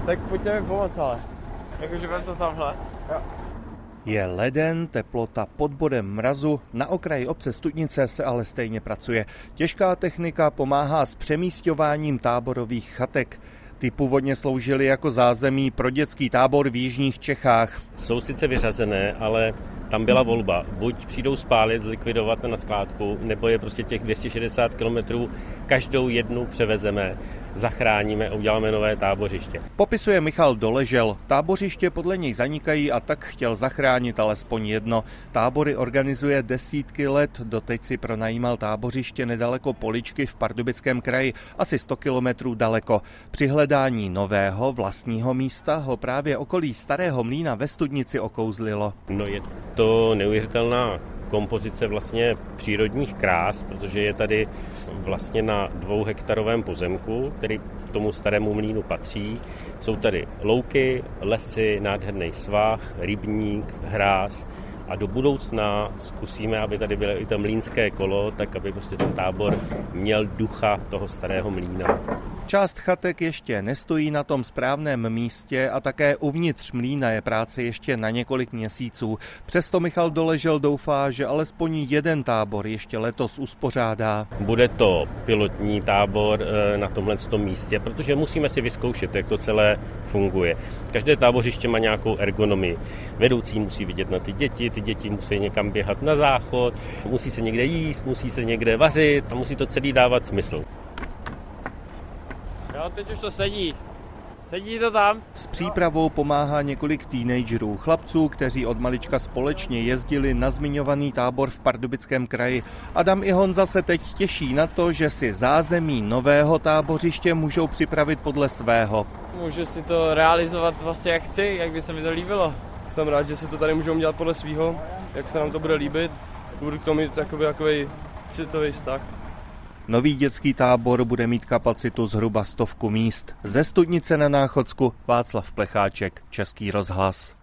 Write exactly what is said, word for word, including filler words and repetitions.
Tak pojďte mi pomoct, ale. Jakože vem to tamhle. Jo. Je leden, teplota pod bodem mrazu, na okraji obce Studnice se ale stejně pracuje. Těžká technika pomáhá s přemísťováním táborových chatek. Ty původně sloužily jako zázemí pro dětský tábor v jižních Čechách. Jsou sice vyřazené, ale tam byla volba. Buď přijdou spálit, zlikvidovat na skládku, nebo je prostě těch dvě stě šedesát kilometrů, každou jednu převezeme, zachráníme a uděláme nové tábořiště. Popisuje Michal Doležel. Tábořiště podle něj zanikají a tak chtěl zachránit alespoň jedno. Tábory organizuje desítky let, doteď si pronajímal tábořiště nedaleko Poličky v Pardubickém kraji, asi sto kilometrů daleko. Při hledání nového vlastního místa ho právě okolí Starého mlýna ve Studnici okouzlilo. No je to neuvěřitelná kompozice vlastně přírodních krás, protože je tady vlastně na dvouhektarovém pozemku, který k tomu Starému mlýnu patří. Jsou tady louky, lesy, nádherný svah, rybník, hráz a do budoucna zkusíme, aby tady bylo i to mlýnské kolo, tak aby prostě ten tábor měl ducha toho Starého mlýna. Část chatek ještě nestojí na tom správném místě a také uvnitř mlýna je práce ještě na několik měsíců. Přesto Michal Doležel doufá, že alespoň jeden tábor ještě letos uspořádá. Bude to pilotní tábor na tomhle místě, protože musíme si vyzkoušet, jak to celé funguje. Každé tábořiště má nějakou ergonomii. Vedoucí musí vidět na ty děti, ty děti musí někam běhat na záchod, musí se někde jíst, musí se někde vařit a musí to celý dávat smysl. Jo, teď už to sedí. Sedí to tam. S přípravou pomáhá několik teenagerů, chlapců, kteří od malička společně jezdili na zmiňovaný tábor v Pardubickém kraji. Adam i Honza se teď těší na to, že si zázemí nového tábořiště můžou připravit podle svého. Můžu si to realizovat vlastně jak chci, jak by se mi to líbilo. Jsem rád, že si to tady můžeme dělat podle svýho, jak se nám to bude líbit. Budu k tomu mít takový, takový citový vztah. Nový dětský tábor bude mít kapacitu zhruba stovku míst. Ze Studnice na Náchodsku Václav Plecháček, Český rozhlas.